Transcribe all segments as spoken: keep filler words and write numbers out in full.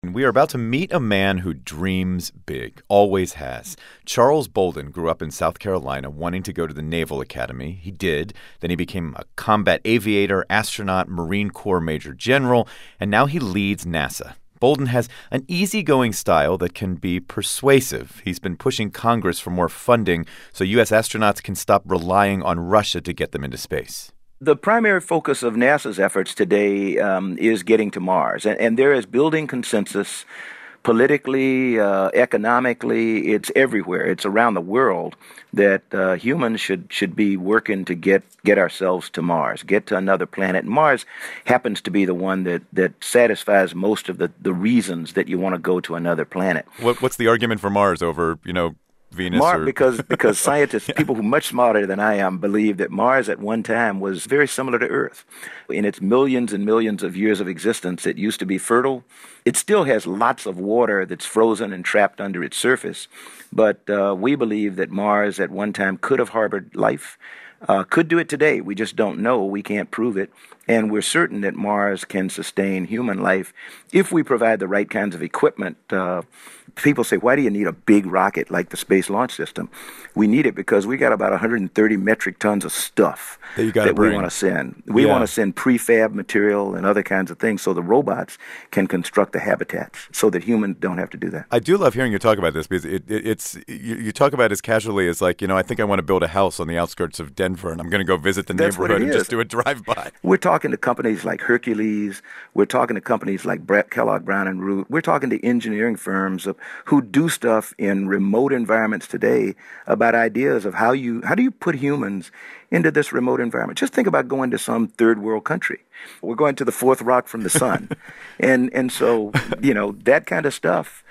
We are about to meet a man who dreams big, always has. Charles Bolden grew up in South Carolina wanting to go to the Naval Academy. He did. Then he became a combat aviator, astronaut, Marine Corps Major General, and now he leads NASA. Bolden has an easygoing style that can be persuasive. He's been pushing Congress for more funding so U S astronauts can stop relying on Russia to get them into space. The primary focus of NASA's efforts today um, is getting to Mars, and, and there is building consensus politically, uh, economically. It's everywhere. It's around the world that uh, humans should should be working to get get ourselves to Mars, get to another planet. And Mars happens to be the one that, that satisfies most of the, the reasons that you want to go to another planet. What, what's the argument for Mars over, you know, Venus? Mars, or... because because scientists, yeah. people who are much smarter than I am, believe that Mars at one time was very similar to Earth. In its millions and millions of years of existence, it used to be fertile. It still has lots of water that's frozen and trapped under its surface. But uh, we believe that Mars at one time could have harbored life, uh, could do it today. We just don't know. We can't prove it. And we're certain that Mars can sustain human life if we provide the right kinds of equipment. Uh, people say, why do you need a big rocket like the Space Launch System? We need it because we got about one hundred thirty metric tons of stuff that, you that we want to send. We yeah. want to send prefab material and other kinds of things so the robots can construct the habitats so that humans don't have to do that. I do love hearing you talk about this because it, it, it's you, you talk about it as casually as like, you know, I think I want to build a house on the outskirts of Denver and I'm going to go visit the That's neighborhood and just do a drive-by. We're talking to companies like Hercules. We're talking to companies like Brett, Kellogg, Brown and Root. We're talking to engineering firms of, who do stuff in remote environments today about ideas of how you how do you put humans into this remote environment. Just think about going to some third world country. We're going to the fourth rock from the sun. and and so, you know, that kind of stuff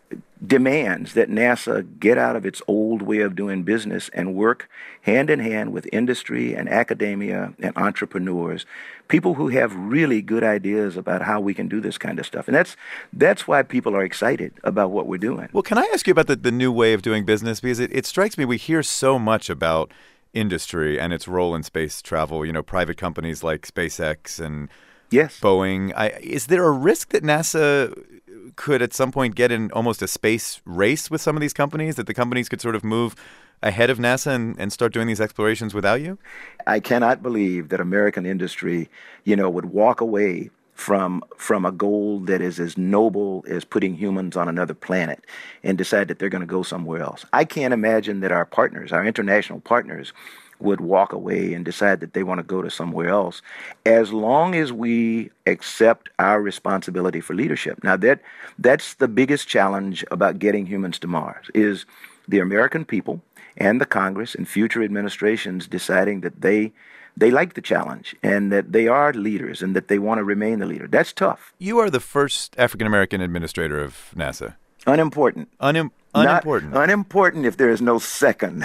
demands that NASA get out of its old way of doing business and work hand in hand with industry and academia and entrepreneurs, people who have really good ideas about how we can do this kind of stuff. And that's that's why people are excited about what we're doing. Well, can I ask you about the, the new way of doing business? Because it, it strikes me we hear so much about industry and its role in space travel, you know, private companies like SpaceX and yes. Boeing. I, is there a risk that NASA could at some point get in almost a space race with some of these companies, that the companies could sort of move ahead of NASA and, and start doing these explorations without you? I cannot believe that American industry, you know, would walk away from from a goal that is as noble as putting humans on another planet and decide that they're going to go somewhere else. I can't imagine that our partners, our international partners, would walk away and decide that they want to go to somewhere else, as long as we accept our responsibility for leadership. Now, that that's the biggest challenge about getting humans to Mars, is the American people and the Congress and future administrations deciding that they they like the challenge and that they are leaders and that they want to remain the leader. That's tough. You are the first African-American administrator of NASA. Unimportant. Unim- unimportant. Not unimportant if there is no second.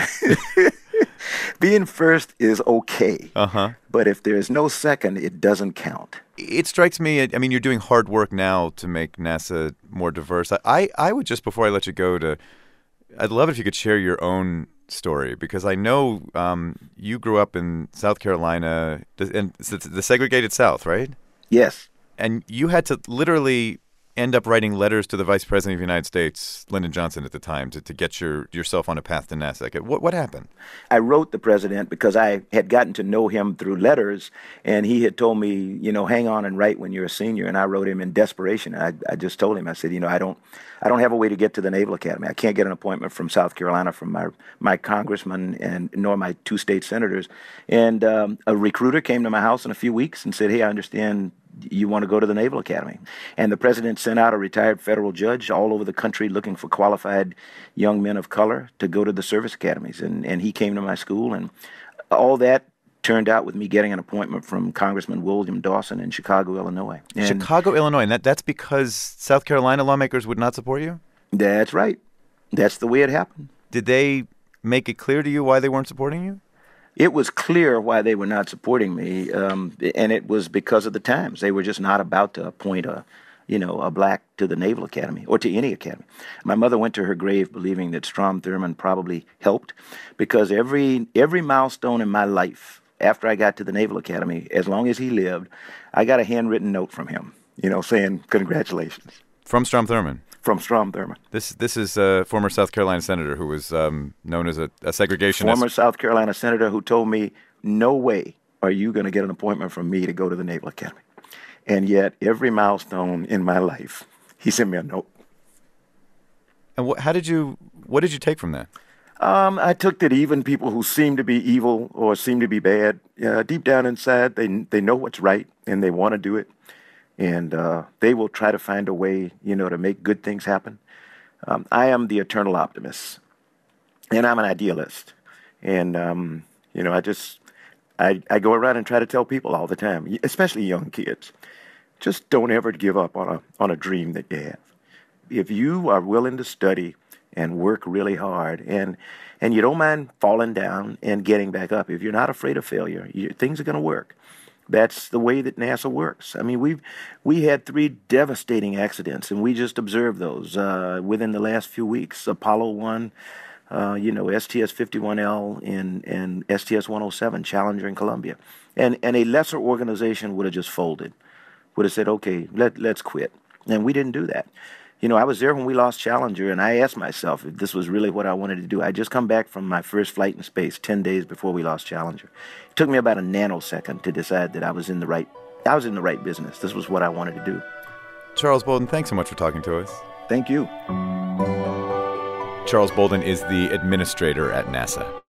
Being first is okay, uh-huh. but if there's no second, it doesn't count. It strikes me, I mean, you're doing hard work now to make NASA more diverse. I, I would just, before I let you go, to, I'd love it if you could share your own story, because I know um, you grew up in South Carolina, and the segregated South, right? Yes. And you had to literally end up writing letters to the Vice President of the United States, Lyndon Johnson at the time, to, to get your yourself on a path to NASA. What what happened? I wrote the president because I had gotten to know him through letters, and he had told me, you know, hang on and write when you're a senior. And I wrote him in desperation. I, I just told him, I said, you know, I don't I don't have a way to get to the Naval Academy. I can't get an appointment from South Carolina from my my congressman and nor my two state senators. And um, a recruiter came to my house in a few weeks and said, hey, I understand you want to go to the Naval Academy. And the president sent out a retired federal judge all over the country looking for qualified young men of color to go to the service academies. And, and he came to my school, and all that turned out with me getting an appointment from Congressman William Dawson in Chicago, Illinois. And Chicago, Illinois. And that, that's because South Carolina lawmakers would not support you? That's right. That's the way it happened. Did they make it clear to you why they weren't supporting you? It was clear why they were not supporting me, um, and it was because of the times. They were just not about to appoint a, you know, a black to the Naval Academy or to any academy. My mother went to her grave believing that Strom Thurmond probably helped, because every every milestone in my life after I got to the Naval Academy, as long as he lived, I got a handwritten note from him, you know, saying congratulations. From Strom Thurmond. From Strom Thurmond. This this is a former South Carolina senator who was um, known as a, a segregationist. Former South Carolina senator who told me, no way are you going to get an appointment from me to go to the Naval Academy. And yet, every milestone in my life, he sent me a note. And what, how did you, what did you take from that? Um, I took that even people who seem to be evil or seem to be bad, uh, deep down inside, they they know what's right and they want to do it. And uh, they will try to find a way, you know, to make good things happen. Um, I am the eternal optimist, and I'm an idealist. And, um, you know, I just, I, I go around and try to tell people all the time, especially young kids, just don't ever give up on a on a dream that you have. If you are willing to study and work really hard, and and you don't mind falling down and getting back up, if you're not afraid of failure, you, things are going to work. That's the way that NASA works. I mean, we've we had three devastating accidents, and we just observed those uh, within the last few weeks. Apollo one, uh, you know, S T S fifty-one L and and S T S one oh seven, Challenger in Columbia, and and a lesser organization would have just folded, would have said, okay, let let's quit, and we didn't do that. You know, I was there when we lost Challenger, and I asked myself if this was really what I wanted to do. I just come back from my first flight in space ten days before we lost Challenger. It took me about a nanosecond to decide that I was in the right, I was in the right business. This was what I wanted to do. Charles Bolden, thanks so much for talking to us. Thank you. Charles Bolden is the administrator at NASA.